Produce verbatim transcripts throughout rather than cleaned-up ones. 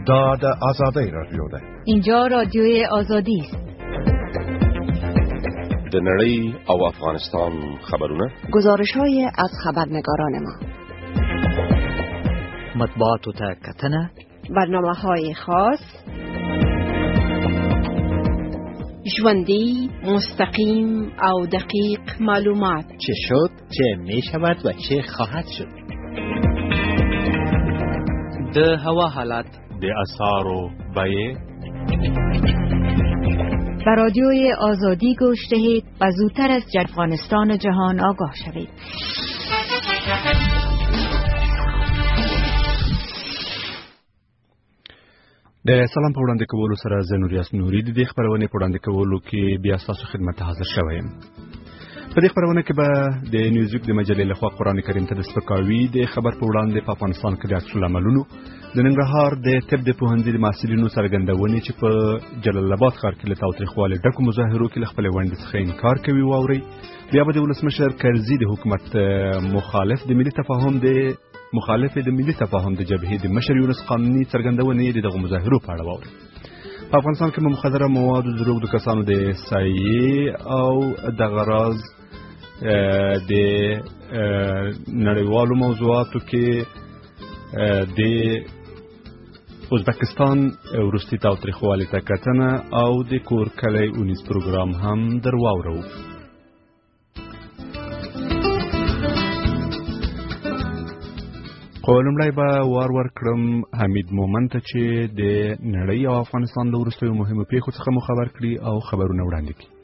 دا د آزادی رادیو ده. اینجا رادیوی آزادی است. د نړۍ او افغانستان خبرونه، گزارش‌های از خبرنگاران ما، مطبوعات و کتنه، برنامه‌های خاص، ژوندی، مستقیم او دقیق معلومات. چه شد، چه می شود و چه خواهد شد. د هوا حالات، د اسعارو بیه. به رادیوی آزادی گوش دهید و زودتر از افغانستان و جهان آگاه شوید. د سلام په وړاندې کولو سره زه نوریاس نوري د دې خبرونه په وړاندې کولو کې بیا تاسو خدمت ته حاضر شوم. په دې خبرونه کې به د نیوزویک د مجلې لخوا قرآن کریم ته د سپکاوي د خبر په وړاندې په افغانستان کې د عکس العملونو د ننګرهار د طب د پوهنځي د محصلینو څرګندونې چې په جلال آباد ښار کې له تاوتریخوالي ډکو مظاهرو کې له خپلې ونډې څخه انکار کوي واوري. بیا به د ولسمشر کرزي د حکومت مخالف د ملي تفاهم د مخالف د ملي تفاهم د جبهې د مشر یونس قانوني څرګندونې د دغه مظاهرو په اړه واوري. په افغانستان کې مخدره مواد د دروغ د کسانو د سایې او د غراض د نړیوالو موضوعاتو کې د ازبکستان وروستي تاوتریخوالي ته کتنه او د کور کلی اونیز پروګرام هم در واورو. خو لومړی به وار ور کړم حمید مومن ته چې د نړۍ او افغانستان د وروستیو مهمو پیښو څخه مو خبر کړي او خبرونه وړاندې کړي.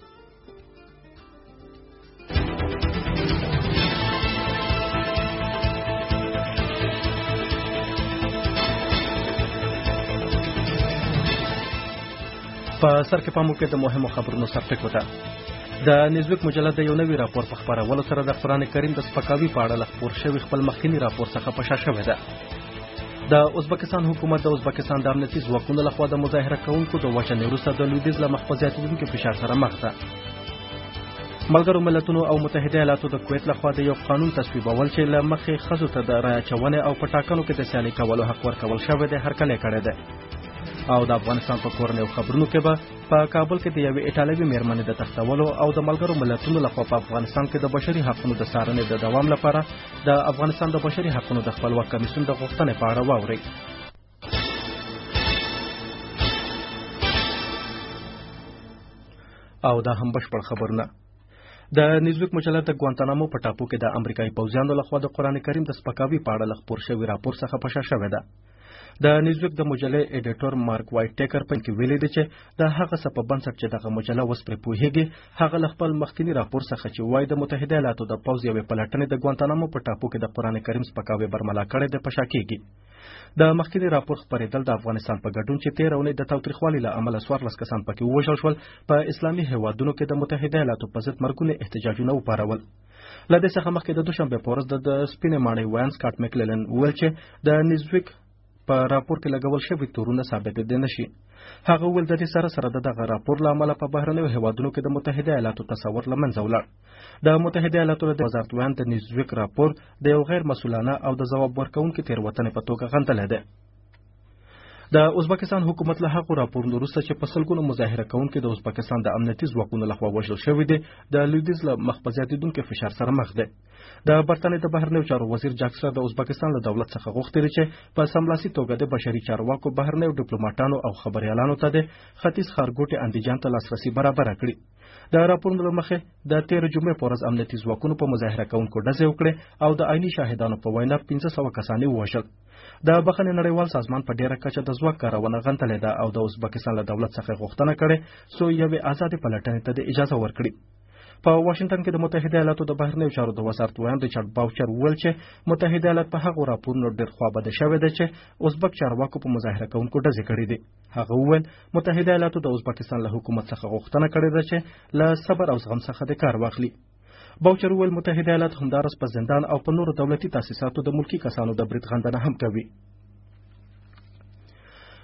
په سر کې پامو کې د مهمو خبرونو سرټکو ته د نیوزویک مجله د یو نوي راپور په خبرولو سره د قرآن کریم د سپکاوي په اړه خپور شوی خپل مخکینی راپور څخه په شا شوې ده. د ازبکستان حکومت د ازبکستان د امنیتي ځواکونو لخوا د مظاهره کوونکو د وژنې وروسته د لویدیځ له مخ په زیاتېدونکي فشار سره مخ ده. ملګرو ملتونو او متحده ایالاتو د کویت لخوا د یو قانون تصویبول چې له مخې ښځو ته د رایه اچونې او په ټاکنو کې د سیالۍ کولو حق ورکول شوی دی هرکلی کړی دی. او د افغانستان په کورنیو خبرونو کې به په کابل کې د یوې ایټالوي میرمنې د تښتولو او د ملګرو ملتونو لخوا په افغانستان کې د بشري حقوقو د څارنې د دوام لپاره د افغانستان د بشري حقوقو د خپلواک کمیسیون د غوښتنې په اړه واورئ. او دا هم بشپړ خبرونه. د نیوزویک مجله د ګوانتانامو په ټاپو کې د امریکایي پوځیانو لخوا د قرآن کریم د سپکاوي په اړه خپور شوی راپور څخه په شا شوې ده. د نیوزویک د مجلې ایډیټور مارک وایټ ټیکر په کې ویلي دی چې د هغه څه په بنسټ چې دغه مجله اوس پرې پوهیږي هغه له خپل مخکینی راپور څخه چې وایي د متحده ایالاتو د پوځ یوې پلټنې د ګوانتانامو په ټاپو کې د قرآن کریم سپکاوي برملا کړی دی په شا کېږي. د مخکینی راپور خپرېدل د افغانستان په ګډون چې تېره اونۍ د تاوتریخوالي له امله څوارلس کسان پکې ووژل شول په اسلامي هېوادونو کې د متحده ایالاتو په ضد مرګونې احتجاجونه وپارول. له دې څخه مخکې د دوشنبې په ورځ د سپینې ماڼۍ ویان سکاټ مکللن وویل چې د نیوزویک په راپور کې لګول شوي تورونه ثابتېدای نشي. هغه وویل د دې سره سره د دغه راپور له امله په بهرنیو هېوادونو کې د متحده ایالاتو تصور له منځه ولاړ. د متحده ایالاتو د وزارت ویان د نیوزویک راپور د یو غیر مسؤلانه او د ځواب ورکوونکي تېروتنې په توګه غندلی دی. د ازبکستان حکومت له هغو راپورونو وروسته چې په سلګونو مظاهره کوونکي د ازبکستان د امنیتي ځواکونو لخوا وژل شوي دي د لویدیځ له مخ په زیاتېدونکي فشار سره مخ دی. د برټانیې د بهرنیو چارو وزیر جاک سره د ازبکستان له دولت څخه غوښتي چې په سملاسي توګه د بشري چارواکو بهرنیو ډیپلوماټانو او خبريالانو ته د ختیځ ښارګوټي اندیجان ته لاسرسي برابره کړي. د راپورونو له مخې د تېرې جمعې په ورځ امنیتي ځواکونو په مظاهره کوونکو ډزې وکړې او د عیني شاهدانو په وینا پنځه سوه کسان یې ووژل. د بخښنې نړیوال سازمان په ډیره کچه د ځواک کارونه غندلې ده او د ازبکستان له دولت څخه غوښتنه کړې څو یوې آزادې پلټنې ته د اجازه ورکړي. په واشنگټن کې د متحده ایالاتو د بهرنیو چارو د وزارت ویان ریچارډ باوچر وویل چې متحده ایالات په هغو راپورونو ډېر خوابده شوی دی چې ازبک چارواکو په مظاهره کوونکو ډزې کړې دي. هغه وویل متحده ایالاتو د ازبکستان له حکومت څخه غوښتنه کړې ده چې له صبر او زغم څخه د کار واخلي. باوچر وویل متحده ایالات همدارس په زندان او په نورو دولتي تاسیساتو د ملکي کسانو د برید غندنه هم کوي.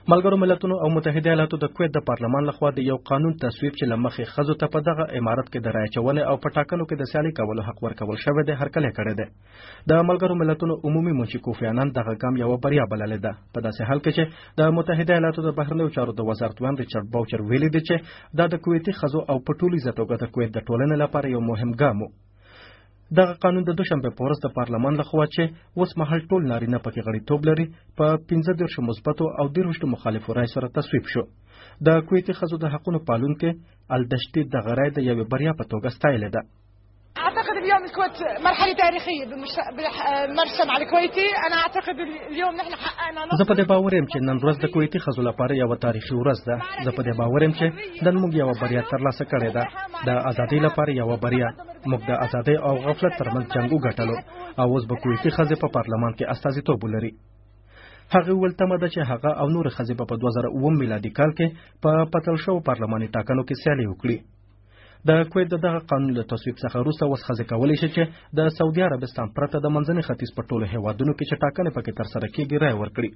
ملګرو ملتونو او متحده ایالاتو د کویت د پارلمان لخوا د یو قانون تصویب چې لمخې خزو ته په دغه امارت کې د رایې چونې او پټاکنو کې د سیالي کولو حق ورکول شوی دی هرکلی کړی دی. د ملګرو ملتونو عمومي منشي کوفی عنان دغه ګام یوه بریا بللې ده په داسې حال کې چې د متحده ایالاتو د بهرنیو چارو د وزارت وان ریچارډ باوچر ویلي دی چې دا د کویتي خزو او په ټولیزه توګه د کویت د ټولنې لپاره یو مهم ګام و. دغه قانون د دوشنبه په ورځ د پارلمان لخوا چې اوس مهال ټول نارینه پکې غړیتوب لري په پنځه دېرشو مثبتو او دېرشو مخالفو رایو سره تصویب شو. د کویتي ښځو د حقونو پالونکي الدشتي دغه رایه د یوې بریا په توګه ستایلې ده. اعتقد اليوم الكويت مرحله تاريخيه بالمجتمع الكويتي. انا اعتقد اليوم نحن حققنا. زه په دې باور یم چې نن ورځ د کویتي ښځو لپاره یو تاریخي ورځ ده. زه په دې باور یم چې نن موږ یو بریا ترلاسه کړې ده. د ازادۍ لپاره یو بریا. موږ د ازادۍ او غفلت ترمنځ جنګ وګټلو او اوس به کویتي ښځې په پارلمان کې استازیتوب ولري. هغه ویل تمه ده چې هغه او نور ښځې په دوه زره اووه میلادي کال کې په پتل شوو پارلماني ټاکنو کې سیالي وکړي. د کویت دغه قانون له تصویب څخه وروسته اوس ښځې کولی شي چې د سعودي عربستان پرته د منځني ختیځ په ټولو هیوادونو کې چې ټاکنې پکې ترسره کېږي رایه ورکړي.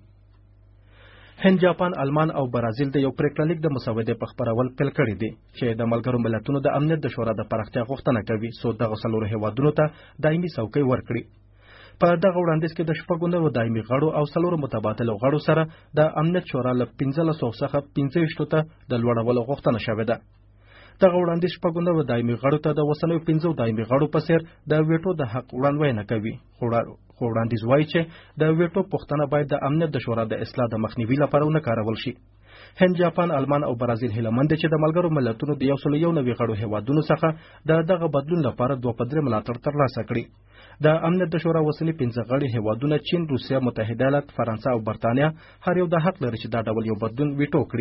هند، جاپان، آلمان او برازیل د یو پریکړه لیک د مسودې په خپرول پیل کړی دی چې د ملګرو ملتونو د امنیت د شورا د پراختیا غوښتنه کوي څو دغه څلورو هیوادونو ته دایمي څوکۍ ورکړي. په دغه وړاندیز کې د شپږو نوو دایمي غړو او څلورو متبادلو غړو سره د امنیت شورا له پنځلسو څخه پنځه ویشتو ته د لوړولو غوښتنه شوې ده. دغه وړاندیز شپږو نوو دایمي غړو ته د اوسنیو پنځو دایمي غړو په څیر د ویټو د حق وړاندوینه کوي. خو وړاندیز وایي چې د ویټو پوښتنه باید د امنیت د شورا د اصلاح د مخنیوي لپاره ونه کارول شي. هند، جاپان، آلمان او برازیل هیله مند دي چې د ملګرو ملتونو د یو سل یو نوي غړو هیوادونو څخه د دغه بدلون لپاره دوه په درې ملاتړ ترلاسه کړي. د امنیت د شورا اوسني پنځه غړي هیوادونه چین، روسیه، متحده ایالات، فرانسه او برتانیا هر یو د حق لري چې دا ډول یو بدلون ویټو کړي.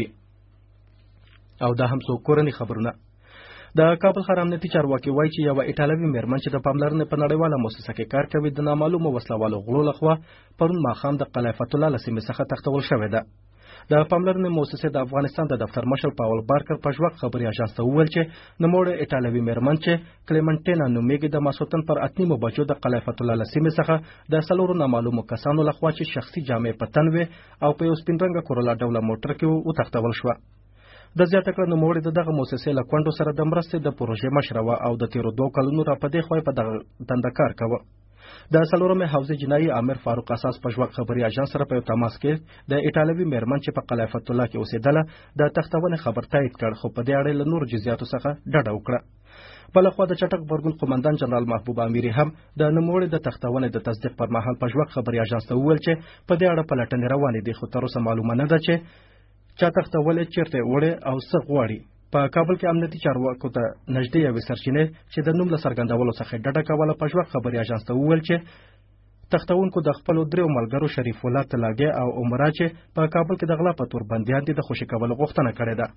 او دا هم څو کورني خبرونه. د کابل ښار امنیتي چارواکي وایي چې یوه ایټالوي میرمن چې د پاملرنې په نړیواله موسسه کې کار کوي د نامعلومو وسلوالو غړو لخوا پرون ماښام د قلعه فتح الله له سیمې څخه تښتول شوې ده. د پاملرنې موسسې د افغانستان د دفتر مشر پاول بارکر په ژوک خبري اژانس ته وویل چې نوموړې ایټالوي میرمن چې کلیمنټینا نومیږي د ماسوتن پر اتنیمو بجو د قلعه فتح الله له سیمې څخه د څلورو نامعلومو کسانو لخوا چې شخصي جامې په تن وې او په یو سپین رنګه کورولا ډوله موټر کې وتښتول شوه. د زیاته کړه نوموړې د دغه موسسې له کونډو سره د مرستې د پروژې مشره وه او د تیرو دوه کلونو را په دې خوا په دغه دنده کار کوه. د څلورمې حوزې جنایي امیر فاروق اساس په ژوک خبري اژانس سره په یو تماس کې د ایټالوي میرمن چې په قلعه فتح الله کې اوسېدله د تښتونې خبر تایید کړ خو په دې اړه له نورو جزیاتو څخه ډډه وکړه. بلخوا د چټک غبرګون قومندان جنرال محبوب امیري هم د نوموړې د تښتونې د تصدیق پر مهال په ژوک خبري اژانس ته وویل چې په دې اړه پلټنې روانې دي خو تر اوسه معلومه نه ده چې چا تښتولې، چیرته وړې او څه غواړي. په کابل کې امنیتي چارواکو ته نږدې یوې سرچینې چې د نوم له څرګندولو څخه ډډه کوله په ژوک خبري اژانس ته وویل چې تښتونکو د خپلو دریو ملګرو شریف الله تلاګي او عمره چې په کابل کې د غلا په تور بندیان دي د خوشي کولو غوښتنه کړې ده.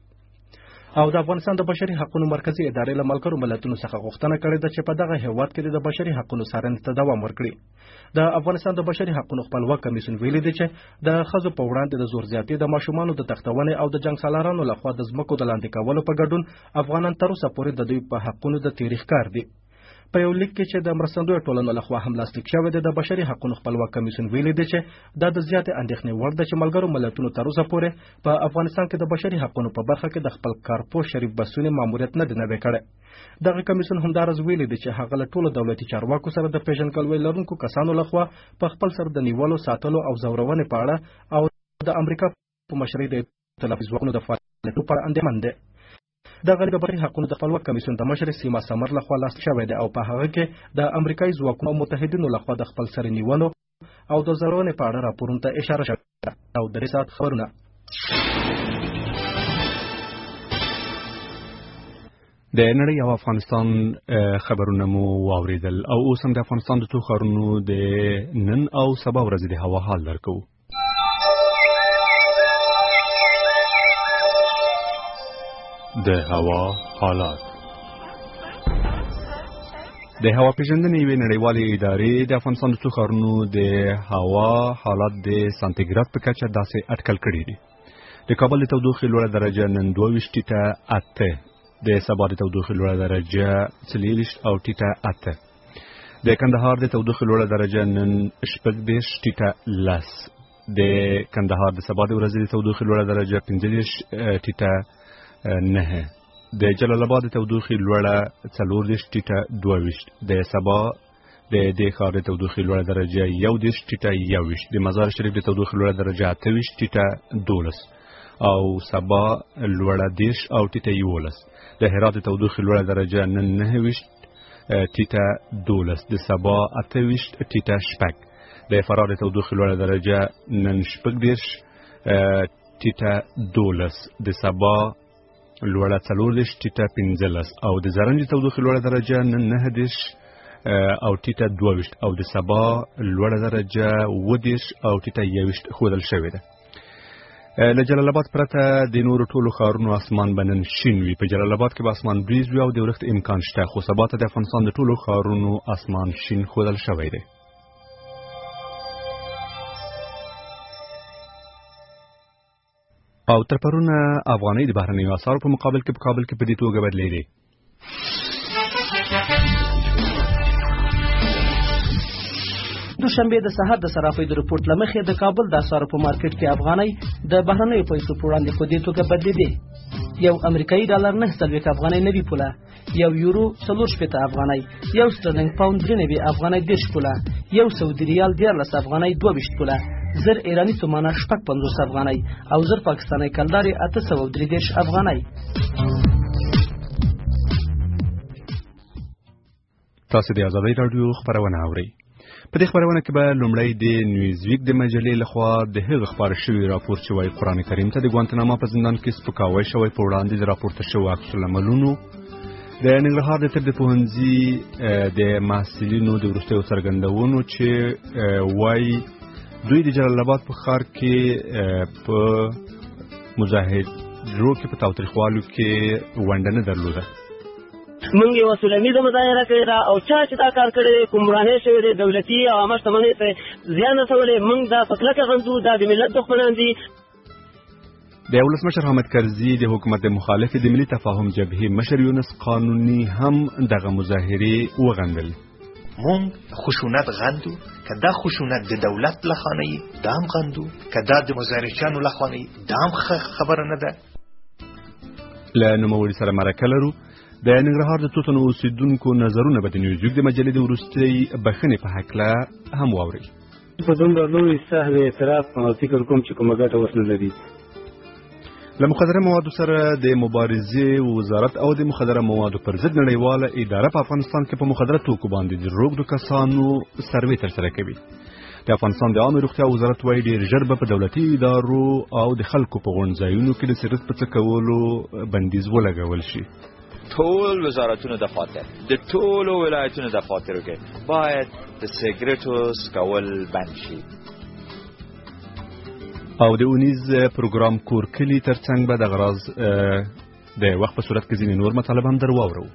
او د افغانستان د بشري حقوقو مرکزی ادارې له ملګرو ملتونو څخه غوښتنه کړې ده چې په دغه هیواد کې د بشري حقوقو څارنې ته دوام ورکړي. د افغانستان د بشري حقوقو خپلواک کمیسیون ویلي دی چې د ښځو په وړاندې د زور زیاتي، د ماشومانو د تښتونې او د جنګ سالارانو لخوا د ځمکو د لاندې کولو په ګډون افغانان تر اوسه پورې د دوی په حقونو د تېري ښکار دي. په یو لیک کې چې د مرستندویه ټولنو لخوا هم لاسلیک شوی دی د بشري حقوقو خپلواک کمیسیون ویلي دی چې دا د زیاتې اندېښنې وړ ده چې ملګرو ملتونو تر اوسه پورې په افغانستان کې د بشري حقوقو په برخه کې د خپل کارپوه شریف بسونې ماموریت نه دی نوی کړی. دغه کمیسیون همداراز ویلي دی چې هغه له ټولو دولتي چارواکو سره د پیژندګلوۍ لرونکو کسانو لخوا په خپل سر د نیولو، ساتلو او ځورونې په اړه او د امریکا په مشرۍ د ائتلافي ځواکونو د فعالیتونو په اړه اندېښمن دی. دغه د بشري حقوقو د خپلواک کمیسیون د مشر سیما سمر لخوا لاسلیک شوی دی او په هغه کې د امریکایي ځواکونو او متحدینو لخوا د خپل سر نیولو او د ځورونې په اړه راپورونو ته اشاره شوې ده. او درې ساعت خبرونه. د نړۍ او افغانستان خبرونه مو واوریدل او اوس هم د افغانستان د څو ښارونو د نن او سبا ورځې د هوا حال درکوو. د هوا حالات. د هوا پیژندنې یوې نړیوالې ادارې د افغانستان د څو ښارونو د هوا حالات د سانتیګراد په کچه داسې اټکل کړي دي. د کابل د تودوخې لوړه درجه نن دوه ویشت ټیټه اته، د سبا د تودوخې لوړه درجه څلېرویشت او ټیټه اته، د کندهار د تودوخې لوړه درجه نن شپږ دېرش ټیټه لس، د کندهار د سبا د ورځې د تودوخې لوړه درجه پنځه دېرش ټیټه نه، د جلال آباد د تودوخې لوړه څلور دېرش ټیټه دوه ویشت، د سبا د دې ښار د تودوخې لوړه درجه یو دېرش ټیټه یو ویشت، د مزار شریف د تودوخې لوړه درجه اته ویشت ټیټه دولس او سبا لوړه دېرش او ټیټه یولس، د هرات د تودوخې لوړه درجه نن نهه ویشت ټیټه دولس، د سبا اته ویشت ټیټه شپږ، د فراه د تودوخې لوړه درجه نن شپږ دېرش ټیټه دولس، د سبا لوړه څلور دېرش ټیټه پنځلس او د زرنج د تودوخې لوړه درجه نن نهه دېرش او ټیټه دوه ویشت او د سبا لوړه درجه اوه دېرش او ټیټه یو ویشت ښودل شوې ده. له جلال آباد پرته د نورو ټولو ښارونو اسمان به نن شین وي. په جلال آباد کې به اسمان بریز وي او د ورښت امکان شته، خو سبا ته د افغانستان د ټولو ښارونو اسمان شین ښودل شوی دی. او تر پرونه افغانۍ د بهرنیو اسعارو په مقابل کې په کابل کې په دې توګه بدلېدې. دوشنبه د سحر د صرافۍ د رپورټ لمخې د کابل د اسعارو په مارکیټ کې افغانۍ د بهرنیو پیسو په وړاندې په دې توګه بدلېدې. یو امریکایي ډالر نه څلوېښت افغانۍ نوي پوله، یو یورو څلور شپېته افغانۍ، یو سټرلینګ پاوند درې نوي افغانۍ دېرش پوله، یو سعودي ریال دیارلس افغانۍ دوه ویشت پوله، زر ایرانی تومانه شپږ پنځوس افغانۍ او زر پاکستاني کلدارې اته سوه درې دېرش افغانۍ. تاسو د آزادۍ راډیو خبرونه اورئ. په دې خبرونه کې به لومړی د نیوزویک د مجلې لخوا د هغه خبره شوی راپور چې وايي قرآن کریم ته د ګوانتناما په زندان کې سپکاوی شوی په وړاندې د راپورته شوو عکس العملونو، د ننګرهار د طب د پوهنځي د محصلینو د وروستیو څرګندونو چې وايي دوی د جلال آباد په ښار کې په مظاهرو کې په تاوتریخوالو کې ونډه نه درلوده. موږ یو سولمیزه مظاهره کړې ده او چا چې دا کار کړی دی ګمراهي شوی دی، دولتي او عامه شتمنۍ ته زیان رسولی، موږ دا په کلکه غندو، دا د ملت دښمنان دي. د ولسمشر حامد کرزي د حکومت د مخالفې د ملي تفاهم جبهې مشر یونس قانوني هم دغه مظاهرې وغندل. مونږ خشونت غندو، که دا خشونت د دولت لخوانه وي دا هم غندو، که دا د مظاهرچیانو لخوانه وي دا هم خبره نه ده. له نوموړي سره مرکه لرو. د ننګرهار د توتنو اوسیدونکو نظرونه به د نیوزویک د مجلې د وروستۍ بخښنې په هکله هم واورئ. په دومره لوی سهو اعتراف فکر کوم چې کومه ګټه اوس نه لري. له مخدره موادو سره د مبارزې وزارت او د مخدره موادو پر ضد نړیواله اداره په افغانستان کې په مخدره توکو باندې د روږدو کسانو سروې ترسره کوي. د افغانستان د عامه روغتیا وزارت وايي ډېر ژر به په دولتي ادارو او د خلکو په غونډ ځایونو کې د سګرټ په څکولو بندیز ولګول شي. ټول وزارتونو دفاتر د ټولو ولایتونو دفاترو کې باید د سګرټو څکول بند شي. او د اونیز پروګرام کور کلی ترڅنګ به د غراز د وخت په صورت کې ځینې نور مطالب هم در واورو.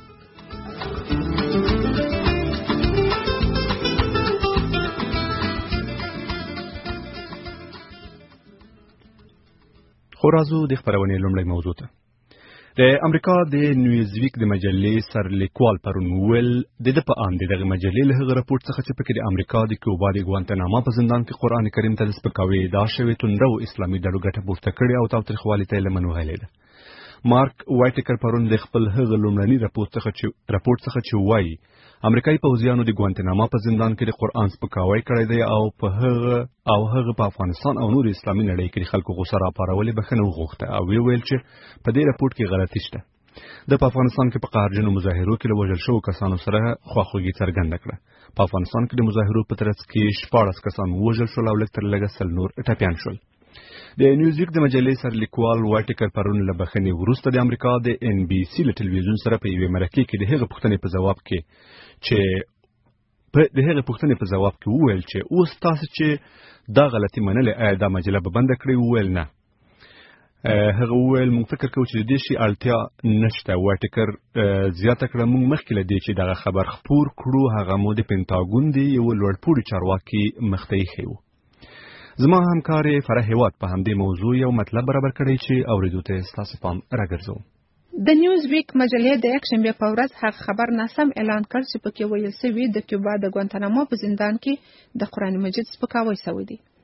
خو راځو د خبرونې لومړی موضوع ته. د امریکا د نیوزویک د مجلې سرلیکوال پرون ویل د ده په اند دغه مجلې له هغه راپورټ څخه چې پکې د امریکا د کیوبا د ګوانتناما په زندان کې قرآن کریم ته د سپکاوي ادعا شوې توندرو اسلامي ډلو ګټه پورته کړې او تاوتریخوالي ته یې لمن وهلې ده. مارک وایټکر پرون د خپل هغه لومړني راپورټ څخه چې راپورټ څخه چې وایي امریکایي پوځیانو د ګوانتناما په زندان کې د قرآن سپکاوی کړی دی او په هغه او هغه په افغانستان او نور اسلامي نړۍ کې خلکو غوسه راپارولې بخښنه وغوښته او وی ویل چې په دې راپورټ کې غلطي شته. د په افغانستان کې په قهرجنو مظاهرو کې له وژل شوو کسانو سره خواخوږي څرګنده کړه. په افغانستان کې د مظاهرو په ترڅ کې شپاړس کسان وژل شول او لږ تر لږه سل نور ټپیان شول. د نیوزویک د مجلې سرلیکوال وایټکر پرون له بخښنې وروسته د امریکا د ان بي سي له ټلویزیون سره په یوې مرکې کې د هغې پوښتنې په ځواب کې چې په د هغې پوښتنې په ځواب کې وویل چې اوس تاسو چې دا غلطي منلې آیا دا مجله به بنده کړئ؟ وویل نه. هغه وویل موږ فکر کوو چې د دې شي اړتیا نشته. وایټکر زیاته کړه موږ مخکې له دې چې دغه خبر خپور کړو هغه مو د پینټاګون د یوه لوړپوړي چارواکي مخته ایښی و. زما همکار فرح هیواد په همدې موضوع یو مطلب برابر کړی چې اورېدو ته ستاسو پام راګرځوم. د نیوز ویک مجلې د یکشنبې په ورځ هغه خبر ناسم اعلان کړ چې پکې ویل شوي د کیوبا د ګوانتانامو په زندان کې د قرآن مجید سپکاوی شوی دی.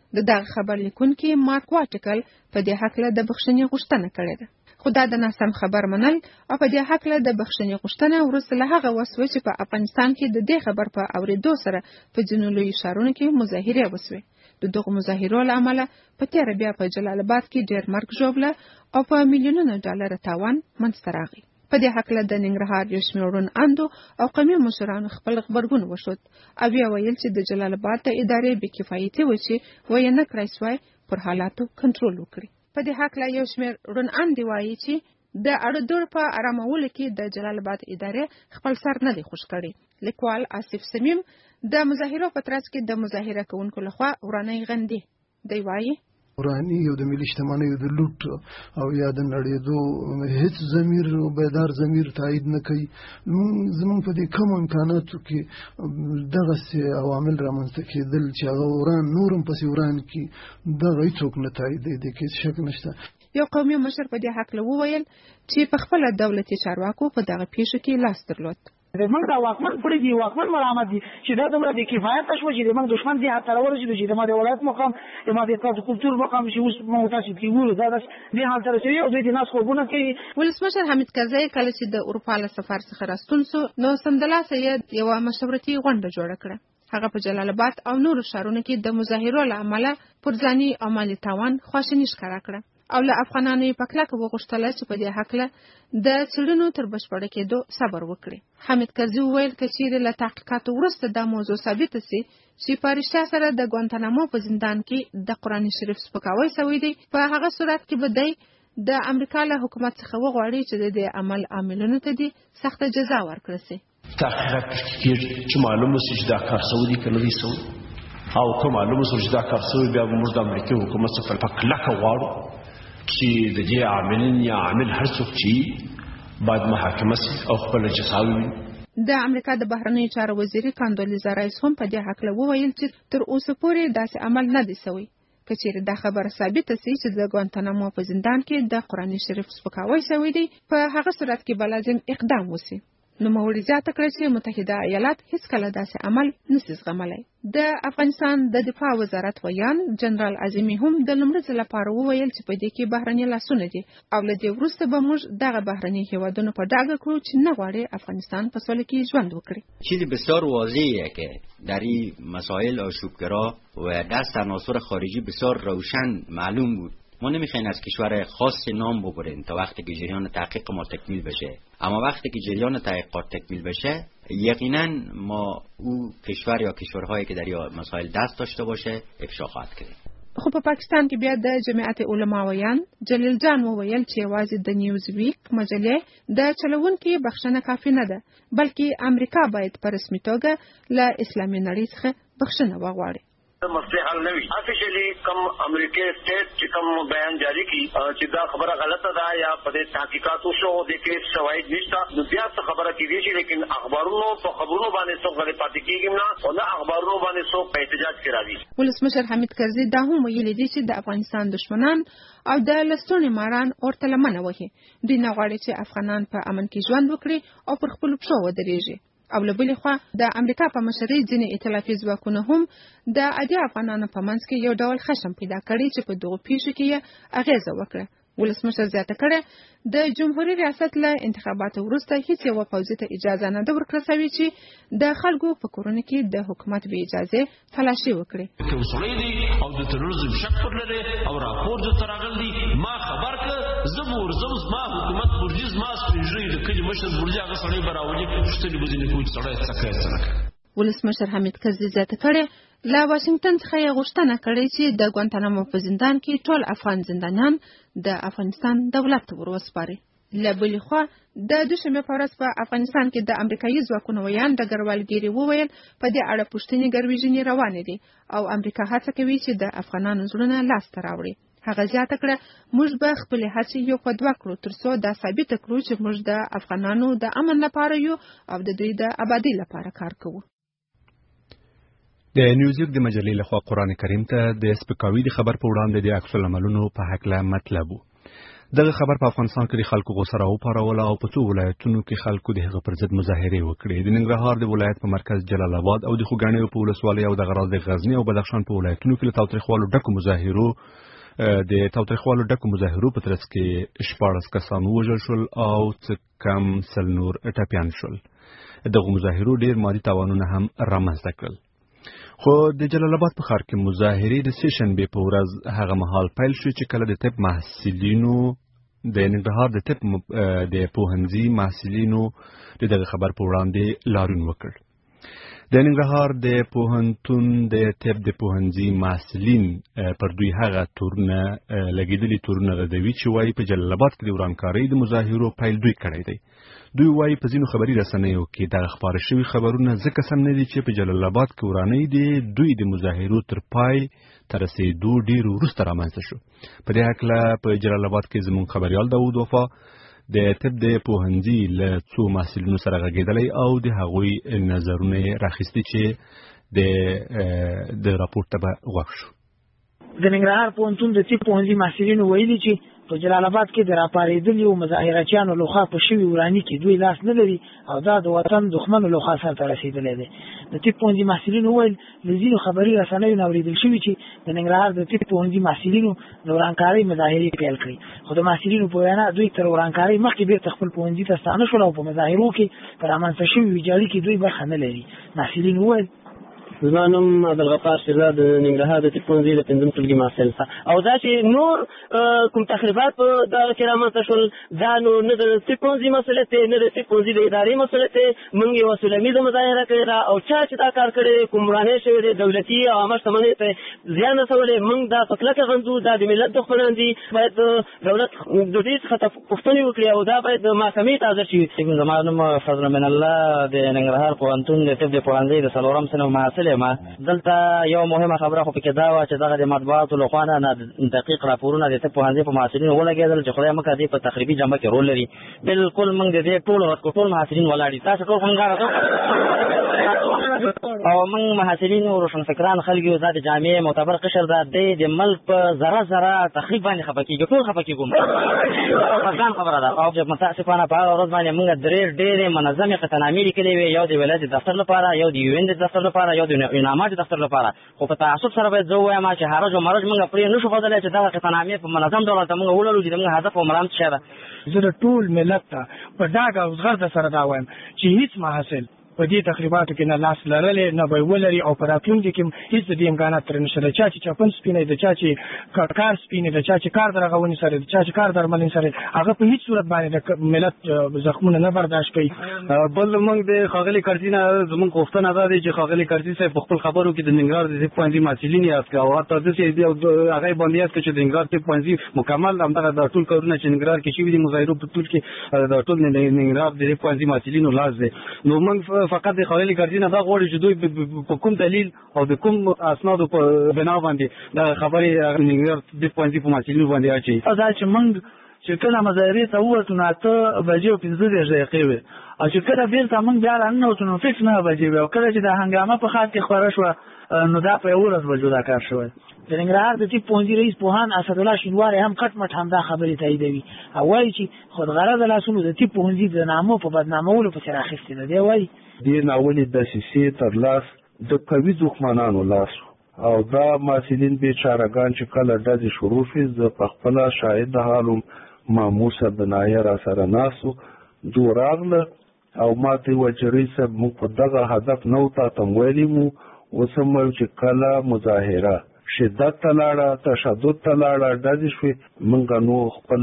د دغه خبر لیکونکي مارک واټکل په دې هکله د بخښنې غوښتنه کړې ده. خو دا د ناسم خبر منل او په دې هکله د بخښنې غوښتنه وروسته له هغه وسوه چې په افغانستان کې د دې خبر په اورېدو سره په ځینو لویو ښارونو کې مظاهرې وسوې. د دغو مظاهرو له امله په تېره بیا په جلال آباد کې ډېر مرګ ژوبله او په میلیونونو ډالره تاوان منځته راغی. په دې هکله د ننګرهار یو شمېر روڼ اندو او قومي مشرانو خپل غبرګون وښود او بیا ویل چې د جلال آباد د ادارې بې کفایتي وه چې ویې نه کړای سوای پر حالاتو کنټرول وکړي. په دې هکله یو شمېر روڼ اندې وایي چې د اړودوړ په آرامولو کې د جلال آباد ادارې خپل سر نه دی خوش کړی. لیکوال آصف سمیم د مظاهرو په ترڅ کې د مظاهره کوونکو لخوا ورانۍ غندي. دی وایي ورانی یو د ملي شتمنیو د لوټ او یا د نړېدو هیڅ ضمیر او بیدار ضمیر تایید نه کوي. زموږ په دې کم امکاناتو کې دغسې عوامل رامنځته کېدل چې هغه وران نورم پسې وران کړي دغه هېڅوک نه تاییدوي، دې کې هېڅ شک نشته. یو قومي مشر په دې هکله وویل چې په خپله دولتي چارواکو په دغه پیښو کې لاس درلود. موږ دا واکمن پړي دي واکمن مرامت دي چې دا دومره د کفایت شو چې موږ دښمن دي هڅه ورسېدو چې د ما د ولایت مقام د ما د کلتور مقام چې اوس موږ تاسو کې وګورو دا د حال سره چې یو د ناس خوبونه کوي. ولسمشر حمید کرزی کله چې د اروپا له سفر څخه راستون سو نو سمدلاسه یې یوه مشورتي غونډه جوړه کړه. هغه په جلال آباد او نورو ښارونو کې د مظاهرو له امله پر ځاني او مالي تاوان خواشیني ښکاره کړه او له افغانانو یې په کلکه وغوښتل چې په دې هکله د څېړنو تر بشپړه کېدو صبر وکړي. حمید کرزي وویل که چیرې له تحقیقاتو وروسته دا موضوع ثابته سي چې په رښتیا سره د ګوانتانامو په زندان کې د قرآن شریف سپکاوی سوی دی، په هغه صورت کې به دی د امریکا له حکومت څخه وغواړي چې د دې عمل عاملونو ته دې سخته جزا ورکړه سي. تحقیقات کېږي چې معلومه سي چې دا کار سوی دی که نه دی سوی، او که معلومه سو چې دا کار سوی بیا به موږ د امریکې حکومت څخه په کلکه غواړو چې د دې عاملین یا عامل هر څوک چې باید محاکمه سي او خپل جزا وویني. د امریکا د بهرنیو چارو وزیر کاندولیزا رایس هم په دې هکله وویل چې تر اوسه پورې داسې عمل نه دی سوی. که چیرې دا خبره ثابته سي چې د ګوانتانامو په زندان کې د قرآن شریف سپکاوی سوی دی، په هغه صورت کې به لازم اقدام وسي. نوموړي زیاته کړه چې متحده ایالات هیڅکله داسې عمل نشي زغملی. د افغانستان د دفاع وزارت ویان جنرال عظیمي هم د لومړي ځل لپاره وویل چې په دې کې بهرني لاسونه دي او له دې وروسته به موږ دغه بهرني هیوادونو په ډاګه کړو چې نه غواړي افغانستان په سوله کې ژوند وکړي. چیزی بسیار واضحه که در این مسائل آشوبگرا و دست عناصر خارجی بسیار روشن معلوم بود. ما نمیخوایم از کشور خاص نام ببریم تا وقتی که جریان تحقیق ما تکمیل بشه، اما وقتی که جریان تحقیقات تکمیل بشه یقینا ما او کشور یا کشورهایی که در این مسائل دست داشته باشه افشا خواهد کرد. خو په پاکستان کې بیا د جمعیت علما ویان جلیل جان وویل چې یوازې د نیوز ویک مجلې د چلوونکي بخښنه کافي نه ده، بلکې امریکا باید په رسمي توګه له اسلامي نړۍ څخه بخښنه وغواړي. مسئلے حل نه وي. افیشلی کم امریکای سټیټ چې کوم بیان جاری کی چې دا خبره غلطه ده یا په دې تحقیقاتو شو د کې شواهد نشته، نو بیا څه خبره کیږي چې لیکن اخبارونو په خبرونو باندې څو غلط پاتې کیږي نه او نه اخبارونو باندې څو په احتجاج کې راځي. ولسمشر حمید کرزي دا هم ویلي دي چې د افغانستان دشمنان او د لستونې ماران ورته لمنه وهي. دوی نه غواړي چې افغانان په امن کې ژوند وکړي او پر خپلو پښو ودرېږي. او له بلې خوا د امریکا په مشرۍ ځینې ائتلافي ځواکونو هم د عادي افغانانو په منځ کې یو ډول خشم پیدا کړی چې په دغو پیښو کې یې اغیزه وکړه. ولسمشر زیاته کړه د جمهوریت ریاست له انتخاباتو وروسته هیڅ یوه پوځي ته اجازه نه ده ورکړل سوې چې د خلکو په کورونو کې د حکومت بې اجازې تلاشي وکړي. که وسړی دی او د تروریزم شک پر لري او راپور درته راغلی دی ما خبر که زه به ورځم زما حکومت برجي زما سپین ږیري د کلي مشر برجي هغه سړی به راولي پوښتنې به ځینې کوي چې سړی څه کوي څه نه کوي. ولسمشر حمید کرزي زیاته کړې له واشنگټن څخه یې غوښتنه کړې چې د ګوانتانامو په زندان کې ټول افغان زندانیان د افغانستان دولت ته ور وسپاري. له بلې خوا د دوشنبې په ورځ په افغانستان کې د امریکایي ځواکونو ویان ډګروال ګیري وویل په دې اړه پوښتنې ګرویژنې روانې دي او امریکا هڅه کوي چې د افغانانو زړونه لاسته راوړي. هغه زیاته کړه موږ به خپلې هڅې یو په دوه کړو تر څو دا ثابته کړو چې موږ د افغانانو د امن لپاره یو او د دوی د ابادۍ لپاره کار کوو. د نیوزیک د مجلې لخوا قرآن کریم ته د سپکاوي د خبر په وړاندې د عکس العملونو په هکله مطلب وو. دغه خبر په افغانستان کې د خلکو غوسه راوپاروله او په څو ولایتونو کې خلکو د هغه پر ضد مظاهرې وکړې. د ننګرهار د ولایت په مرکز جلال آباد او د خوږاڼیو په ولسوالۍ او دغه راز د غزنی او بدخشان په ولایتونو کې له تاوتریخوالو ډکو مظاهرو د تاوتریخوالو ډکو مظاهرو په ترڅ کې شپاړس کسان ووژل شول او څه کم سل نور ټپیان شول. دغه مظاهرو ډېر مادي تاوانونه هم رامنځته کړل. خو د جلال آباد په ښار کې مظاهرې د سې شنبې په ورځ هغه مهال پیل شو چې کله د طب محصلینو د ننګرهار د طب د پوهنځي محصلینو د دغه خبر په وړاندې لاریون وکړ. د ننګرهار د پوهنتون د طب د پوهنځي محصلین پر دوی هغه تورونه لګېدلي تورونه ردوي چې وایي په جلال آباد کې د ورانکارۍ د مظاهرو پیل دوی کړی دی. دوی وایي په ځینو خبري رسنیو کې دغه خپاره شوي خبرونه ځکه سم نه دي چې په جلال آباد کې ورانۍ دي دوی د مظاهرو تر پای تر رسېدو ډېر وروسته رامنځته شو. په دې هکله په جلال آباد کې زموږ خبریال داود وفا د طب د پوهنځي له څو محصلینو سره غږېدلی او د هغوی نظرونه یې راخیستي چې د راپورټ ته به غوږ شو. د ننګرهار پوهنتون د طب پوهنځي محصلینو ویلي چې په جلال آباد کې د راپارېدلو مظاهرچیانو لخوا په شوي وراني کې دوی لاس نه لري او دا د وطن دښمنو لخوا سرته رسېدلی دی. د طب پوهنځي محصلینو وویل له ځینو خبري رسنیو نه اورېدل شوي چې د ننګرهار د طب پوهنځي محصلینو د ورانکارۍ مظاهرې پیل کړې، خو د محصلینو په وینا دوی تر ورانکارۍ مخکې بېرته خپل پوهنځي ته ستانه شول او په مظاهرو کې په رامنځته شوي ویجاړي کې دوی برخه نه لري. محصلین وویل زما نوم عبدالغفار شیرزاد د ننګرهار د طب پوهنځي د پنځم ټولګي محصل او دا چې نور کوم تخریبات په دغه کې رامنځته شول دا نو نه د طب پوهنځي مسؤلیت دی نه د طب پوهنځي د ادارې مسؤلیت دی. موږ یوه سوله مظاهره کړې ده او چا چې دا کار کړی کوم ورانۍ شوی دی دولتي او عامه شتمنۍ ته زیان رسولی موږ دا په کلکه غندو. دا د ملت دښمنان دي. باید دولت د دې څخه پوښتنې وکړي او دا باید محکمې ته حاضر شي. زما نوم فضل من الله د ننګرهار پوهنتون د طب د پوهنځي د څلورم صنف محصل ما دلته یو مهمه خبره خو پکې دا وه چې دغه د مطبوعاتو لخوا نه دقیق راپورونه د طب پوهنځي په محصلینو ولګېدل چې خدای مکړه دې په تخریبي جمعه کې رول لري. بالکل موږ د دې ټول ټول محصلین ولاړ دي. تاسو ټول څنګه او موږ محصلین او روشنفکران خلک یو ذات جامع معتبر قشر ده د ملک په ذره ذره تخریب باندې خفه کېږي ټول خفه کېږو ځان خبره ده. او متاسفانه په هغه ورځ باندې موږ درې ډېرې منظمې قطعنامې لیکلې وې یو د ولایت دفتر لپاره یو د یو ان د دفتر لپاره یو د انعامات دفتر لپاره. خو په تعصب سره باید زه ووایم چې هرج او مرج موږ پرې نشو ښودلی چې دغه قطعنامې په منظم ډول ته موږ ولرو چې زموږ هدف او مرام څه ده. زه د ټول ملت ته په ډاګ او زغرده سره دا وایم چې هیڅ محصل په دې تقریباتو کې نه لاس لرلی نه به یې ولري او په راتلونکي کې هېڅ د دې امکانات ترې نشته. د چا چې چپن سپینی د چا چې کار سپینی د چا چې کار د رغونې سره د چا چې کار درملنې سره هغه په هېڅ صورت باندې د ملت زخمونه نه برداشت کوي. بل موږ د ښاغلي کرزي نه زموږ غوښتنه دا دی چې ښاغلي کرزي صاحب په خپل خبرو کې د ننګرهار د طب پوهنځي محصلین یاد کړه او حتی داسې هغه یې باندې یاد کړه چې د ننګرهار طب پوهنځي مکمل همدغه دا ټول کارونه چې ننګرهار کې شوي دي مظاهرو په ټول کې دا ټول د ننګرهار د طب پوهنځي محصلینو لاس دی. نو موږ فقط د ښاغلي ځینې دا غواړي چې دوی په کوم دلیل او د کوم اسنادو په بنا باندې دا خبرې ننګرهار د پوهنځي په محصلینو باندې اچوي. دا چې موږ چې کله مظاهرې ته ووتو نو اته بجې او پنځه دېرش دقیقې وې او چې کله بېرته موږ بیا راننوتو نو فکس نهه بجې وې او کله چې دا هنګامه په ښار کې خپره شوه نو دا په یوولس بجو دا کار شوی. د ننګرهار د طب پوهنځي رئیس پوهاند اسدالله شینواری هم کټ مټ همدا خبرې تاییدوي او وایي چې خودغرضه لاسونو د طب پوهنځي د نامو په بدنامولو پسې راخیستې ده. دی وایي دې ناولې دسیسې تر لاس د قوي دښمنانو لاس او دا محصلین بیچارهګان چې کله ډزې شروع شوې زه په خپله شاهد د حال وم ماموسه بنایه را سره ناست و دو راغله او ما ته یې وویل چې رئیس صاحب موږ په دغه هدف نه و تا ته م ویلي مو اوس هم وایو چې کله مظاهره شدت ته لاړه تشدد ته لاړه ډزې شوې موږ نو خپل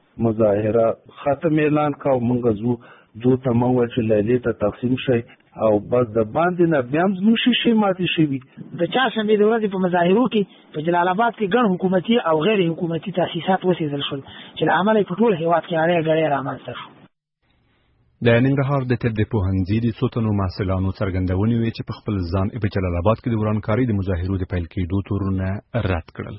مظاهره ختم اعلان کړه او موږ ځو دو ته مو وویل چې لیلې ته تقسیم شئ او بس د باندې نه بیا هم زموږ شیشې ماتې شوي. د چهارشنبې د ورځې په مظاهرو کې په جلال آباد کې ګڼ حکومتي او غیر حکومتي تاسیسات وسېزل شول چې له امله یې په ټول هېواد کې اړی ګړی رامنځته شو. د ننګرهار د طب د پوهنځي د څو تنو محصلانو څرګندونې وې چې په خپل ځان په جلال آباد کې د ورانکارۍ د مظاهرو د پیل کېدو تورونه رد کړل.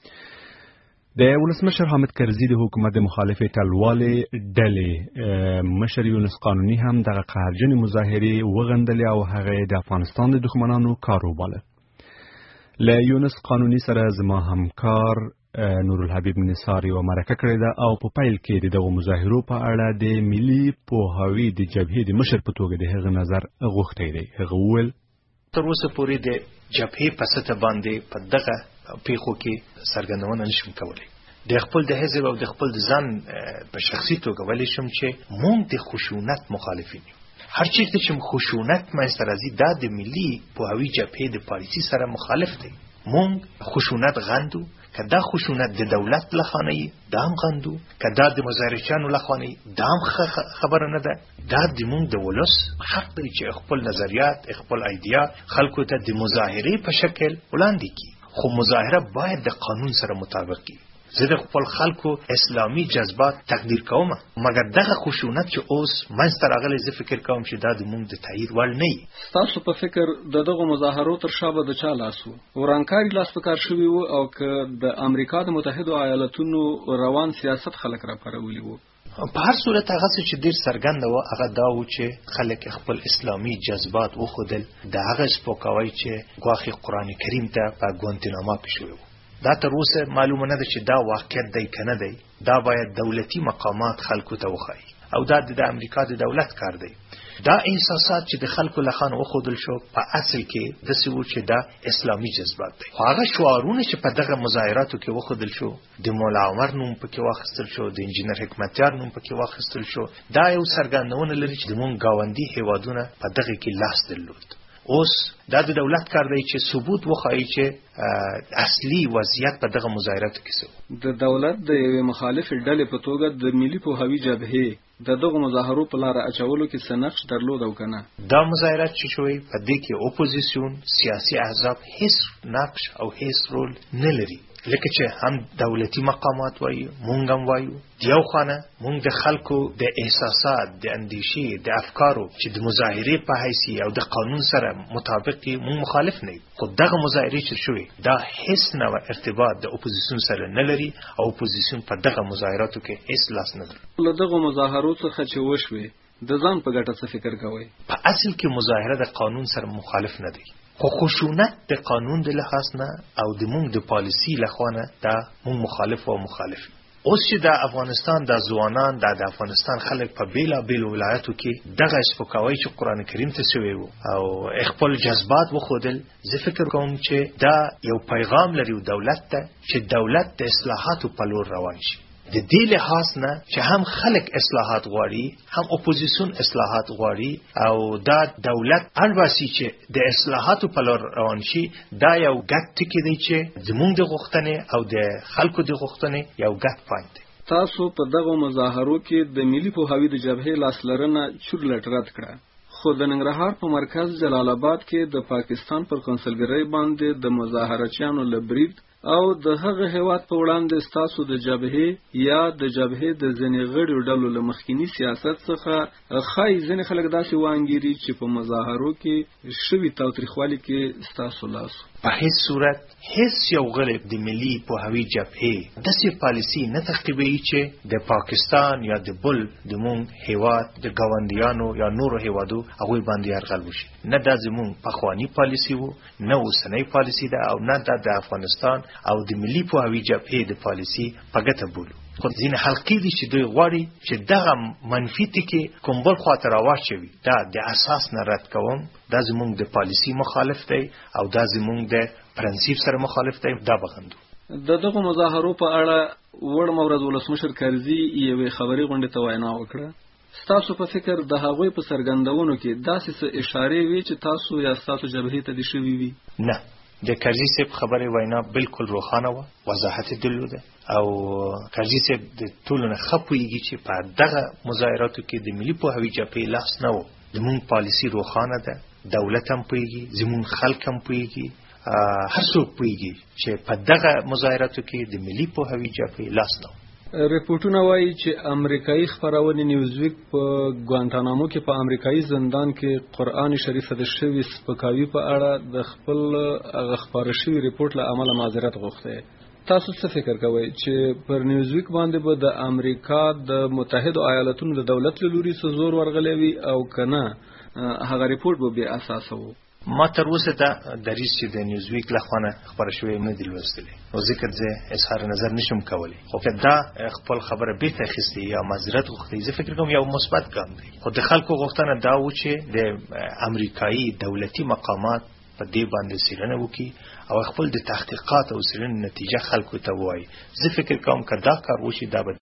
د ولسمشر حامد کرزي د حکومت د مخالفې ټلوالې ډلې مشر یونس قانوني هم دغه قهرجنې مظاهرې وغندلې او هغه د افغانستان د دښمنانو کار وباله. له یونس قانوني سره زما همکار نور الحبیب نثار یو مرکه کړې ده او په پیل کې د دغه مظاهرو په اړه د ملي پوهاوي د جبهې د مشر په توګه د هغه نظر غوښتی دی. هغه وویل تر اوسه پورې د جبهې په سطح باندې په دغه پیښو کې څرګندونه نشم کولی. د خپل د حزب او د خپل د ځان په شخصي توګه ولی شم چې مونږ د خشونت مخالفین یو. هر چیرته چې خشونت منځته راځي دا د ملي پوهاوي جبهې د پالیسي سره مخالف دی. مونږ خشونت غندو، که دا خشونت د دولت لخوا نه دا هم غندو، که دا د مظاهرچیانو لخوا نه دا هم خبره نه ده. دا د مونږ د ولس حق دی چې خپل نظریات، خپل ایډیا خلکو ته د مظاهرې په شکل وړاندې کړي، خو مظاهره باید د قانون سره مطابق وي. زه د خپل خلکو اسلامي جذبات تقدیر کوم، مګر دغه خشونت چې اوس منځته راغلی زه فکر کوم چې دا د مونږ د تایید وړ نه وي. ستاسو په فکر د دغو مظاهرو تر شا به د چا لاس و؟ ورانکاري لاس په کار شوي و او که د امریکا د متحدو ایالتونو روان سیاست خلک راپارولي وو؟ په هر صورت هغه څه چې ډېر څرګنده وه هغه دا و چې خلک خپل اسلامي جذبات وښودل، د هغه سپکاوی چې ګواښې قرآن کریم ته په ګوانتناما کې شوی و. دا تر اوسه معلومه نه ده چې دا واقعیت دی که نه دی. دا باید دولتي مقامات خلکو ته وښایي او دا د امریکا د دولت کار دی. دا احساسات چې د خلکو لخوا وښودل شو په اصل کې داسې و چې دا اسلامي جذبات دی. خو هغه شعارونه چې په دغه مظاهراتو کې وښودل شو، د مولا عمر نوم پکې واخیستل شو، د انجینر حکمتیار نوم پکې واخیستل شو، دا یو څرګندونه لري چې زموږ ګاونډي هیوادونه په دغه کې لاس درلود. اوس دا د دولت کار دی چې ثبوت وښایي چې اصلي وضعیت په دغه مظاهراتو کې څه. د دولت د یوې مخالفې ډلې په توګه د ملي پوهاوي جبهې د دغو مظاهرو په لاره اچولو کې څه نقش درلود او که نه؟ دا مظاهرات چې شوی په دې کې اپوزیسیون، سیاسي احزاب هیڅ نقش او هیڅ رول نه لري. لکه چې هم دولتي مقامات وایو، مونږ هم وایو دیو خانه مونږ د خلکو د احساسات، د اندیشې، د افکارو چې د مظاهرې په حیثیت او د قانون سره مطابق مونږ مخالف نه یو. خو دغه مظاهرې چې شوی دا هیڅ نوع ارتباط د اپوزیسیون سره نه لري او اپوزیسیون په دغه مظاهراتو کې هیڅ لاس نه لري. له دغه مظاهرو څخه چې وشوي د ځان په ګټه څه فکر کوئ؟ په اصل کې مظاهره د قانون سره مخالف نه دی، خو خشونت د قانون د لحاظ نه او د مونږ د پالیسی لخوا نه دا مونږ مخالف او مخالف. اوس چې د افغانستان د ځوانان د افغانستان خلک په بیلا بیل ولایتو کې دغه سپکاوی چې قرآن کریم ته شوی وو او خپل جذبات وښودل، زه فکر کوم چې دا یو پیغام لري دولت ته چې دولت د اصلاحاتو په لور روان شي. د دې لحاظ نه چې هم خلک اصلاحات غواړي، هم اپوزیسیون اصلاحات غواړي او دا دولت الباسي چې د اصلاحاتو په لور روان شي، دا یو ګډ ټکی دی چې زموږ د غوښتنې او د خلکو د غوښتنې یو ګډ پوینټ دی. تاسو په دغه مظاهرو کې د ملي پوهاوي د جبهې لاسلرنه چورلټ رد کړه، خو د ننګرهار په مرکز جلال آباد کې د پاکستان پر کنسلګرۍ باندې د مظاهرچیانو له برید او د هغه هیواد په وړاندې ستاسو د جبهې یا د جبهې د ځینې غړو ډلو له مخکینی سیاست څخه ښایي ځینې خلک داسې وانګیري چې په مظاهرو کې شوي تاوتریخوالي کې ستاسو لاس. په هیڅ صورت هیڅ یو غړی د ملي پوهاوي جبهې داسې پالیسي نه تعقیبوي چې د پاکستان یا د بل د مونږ هیواد د ګاونډیانو یا نورو هیوادو هغوی باندې یرغل وشي. نه دا زمونږ پخواني پالیسي وو، نه اوسنۍ پالیسي ده او نه دا د افغانستان او د ملي پوهاوي جبهې د پالیسي په ګټه بولو. خو ځینې حلقې دي چې دوی غواړي چې دغه منفي ټکي کوم بل خواته راواچوي. دا د اساس نه رد کوم، دا زمونږ د پالیسي مخالف دی او دا زمونږ د پرنسیپ سره مخالف دی. دا بغندو. د دغه مظاهرو په اړه وړم ورځ ولسمشر کرزي یوې خبري غونډې ته وینا وکړه. ستاسو په فکر د هغوی په څرګندونو کې داسې څه اشارې وي چې تاسو یا ستاسو جبهې ته دي شوي وي؟ نه، د کرزي صاحب خبرې وینا بالکل روښانه وه، وضاحت درلوده او کرزي صاحب د ټولو نه ښه پوهېږي چې په دغه مظاهراتو کې د ملي پوهاوي جبهې لاس نه و. زمونږ پالیسي روښانه ده، دولت هم پوهېږي، زمونږ خلک هم پوهېږي، هر څوک پوهېږي چې په دغه مظاهراتو کې د ملي پوهاوي جبهې لاس نه و. ریپورتونه وایي چې امریکایي خپرونې نیوزویک په ګوانتانامو کې په امریکایي زندان کې قرآن شریف د شوي سپکاوي په اړه د خپل هغه خپاره شوي ریپورت له امله معذرت غوښتی. تاسو څه فکر کوئ چې پر نیوزویک باندې به د امریکا د متحدو ایالتونو د دولت له لوري څه زور ورغلی وي او که نه هغه ریپورت به بې اساسه و؟ ما تر اوسه دا دریس چې د نیوزویک لخوا خبره شوې نه دی لوستلې او ذکر زه اظهار نظر نشم کولی خو که دا خپل خبره بیت اخیستی یا معذرت غوښتي زه فکر کوم یو مثبت ګام دی خو د خلکو غوښتنه دا و چې د امریکایي دولتي مقامات په دې باندې څېړنه وکړي او خپل د تحقیقات او څېړنې نتیجه خلکو ته ووایي. زه فکر کوم که دا کار وشي دا به